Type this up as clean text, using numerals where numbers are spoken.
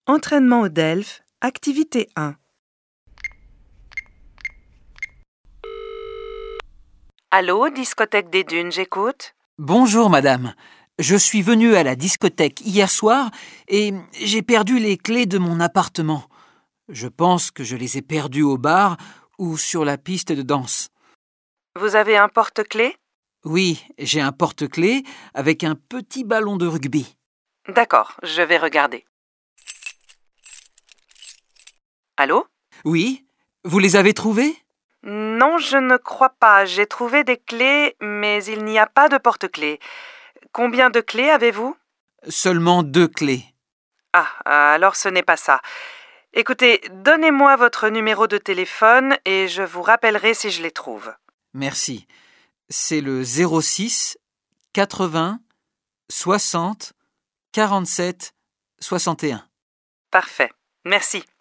Entraînement au DELF, activité 1. Allô, discothèque des Dunes, j'écoute. Bonjour madame, je suis venu à la discothèque hier soir et j'ai perdu les clés de mon appartement. Je pense que je les ai perdues au bar ou sur la piste de danse. Vous avez un porte-clés? Oui, j'ai un porte-clés avec un petit ballon de rugby. D'accord, je vais regarder. Allô? Oui, vous les avez trouvées? Non, je ne crois pas. J'ai trouvé des clés, mais il n'y a pas de porte-clés. Combien de clés avez-vous? Seulement 2 clés. Ah, alors ce n'est pas ça. Écoutez, donnez-moi votre numéro de téléphone et je vous rappellerai si je les trouve. Merci. C'est le 06 80 60 47 61. Parfait. Merci.